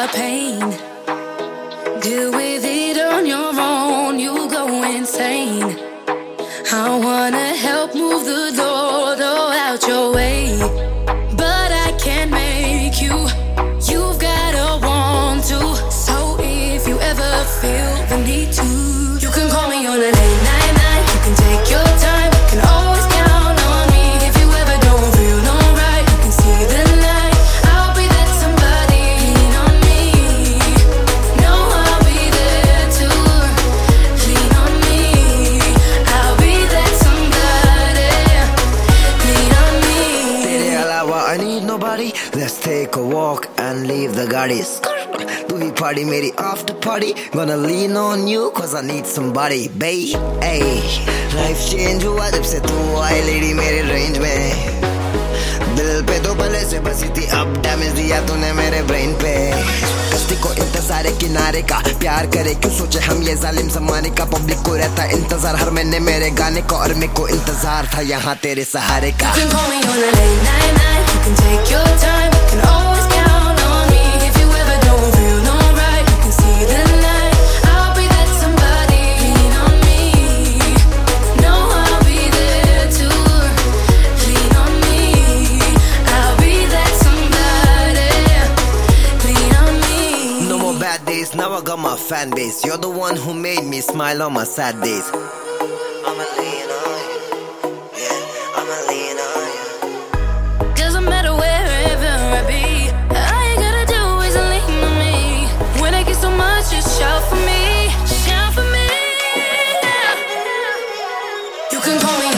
the pain. Deal with it on your own, you'll go insane. I wanna help move the door out your way, but I can't make you. You've gotta want to. So if you ever feel the need to, you can call me on a late night. You can take your time, can always count on me. If you ever don't feel alright, you can see the light. I'll be that somebody, lean on me. No, I'll be there to lean on me. I'll be that somebody, lean on me. तेरे अलावा I need nobody. Let's take a walk and leave the गाड़ी. तू ही party मेरी after party. Gonna lean on you cause I need somebody, babe. Ay, life change हुआ जब से तू आई lady मेरे range में. दिल पे तो पहले से बसी थी, अब डैमेज दिया तूने मेरे ब्रेन पे. कश्ती को इंतजार है किनारे का, प्यार करे क्यों सोचे हम ये जालिम जमाने का. पब्लिक को रहता इंतजार हर महीने मेरे गाने को, और मेरे को इंतजार था यहाँ तेरे सहारे का. You can call me on a late night. You can take your time, can always count on me. If you ever don't feel alright, you can see the light. I'll be that somebody, lean on me. No, I'll be there to lean on me. I'll be that somebody, lean on me. No more bad days, now I got my fan base. You're the one who made me smile on my sad days. I'ma lean on you, yeah, I'ma lean on you. Doesn't matter wherever I be, all you gotta do is lean on me. When I get so much, just shout for me, shout for me. You can call me